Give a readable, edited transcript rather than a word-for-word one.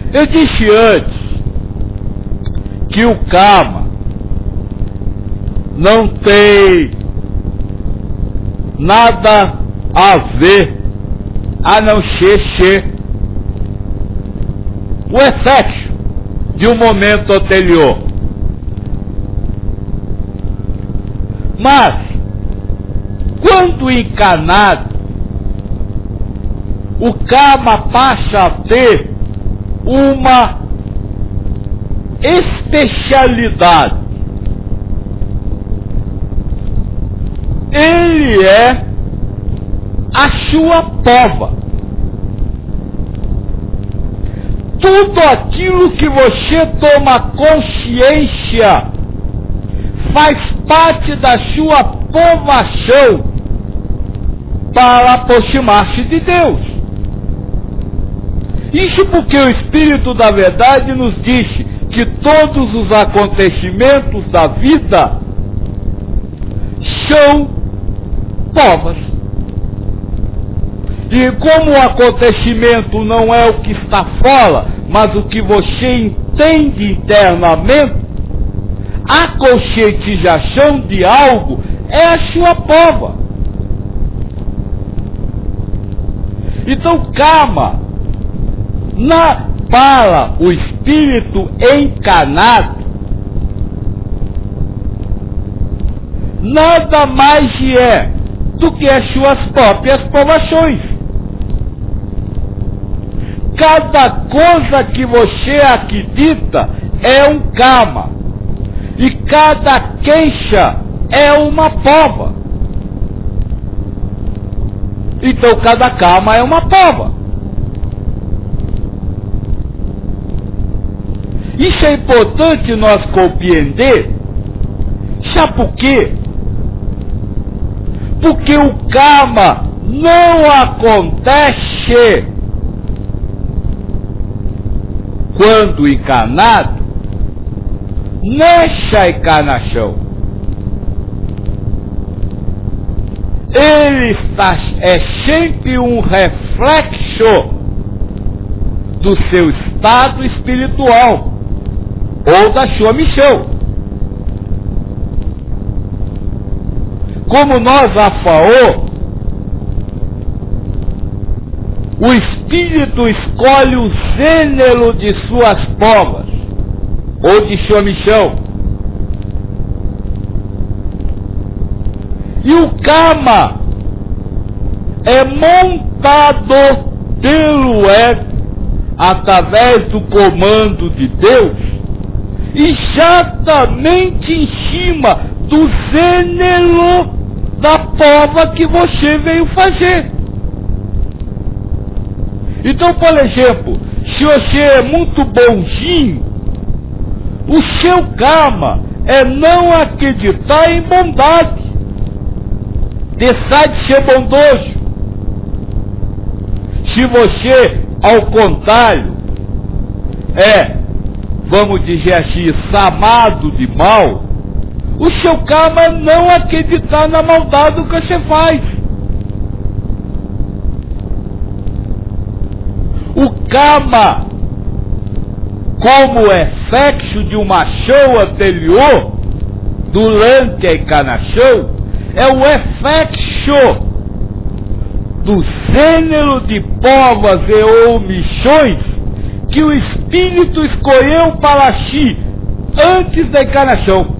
Eu disse antes que o karma não tem nada a ver a não ser o efeito de um momento anterior. Mas, quando encarnado, o karma passa a ter uma especialidade. Ele é a sua prova. Tudo aquilo que você toma consciência faz parte da sua provação para aproximar-se de Deus. Isso porque o Espírito da Verdade nos disse que todos os acontecimentos da vida são provas. E como o acontecimento não é o que está fora, mas o que você entende internamente, a conscientização de algo é a sua prova. Então, karma, para o espírito encarnado, nada mais é do que as suas próprias provações. Cada coisa que você acredita é um karma. E cada queixa é uma prova. Então cada karma é uma prova. Isso é importante nós compreender. Sabe por quê? Porque o karma não acontece quando encarnado nessa encarnação. Ele é sempre um reflexo do seu estado espiritual ou da sua missão. Como nós já falamos, o espírito escolhe o gênero de suas provas ou de sua missão. E o karma é montado pelo ego através do comando de Deus, exatamente em cima do gênero da prova que você veio fazer. Então, por exemplo, se você é muito bonzinho, o seu karma é não acreditar em bondade. Deixar de ser bondoso. Se você, ao contrário, vamos dizer assim, chamado de mal, o seu karma é não acreditar na maldade que você faz. O karma, como efeito de uma ação anterior, durante a encarnação, é o efeito do gênero de provas e omissões que o espírito escolheu para si antes da encarnação.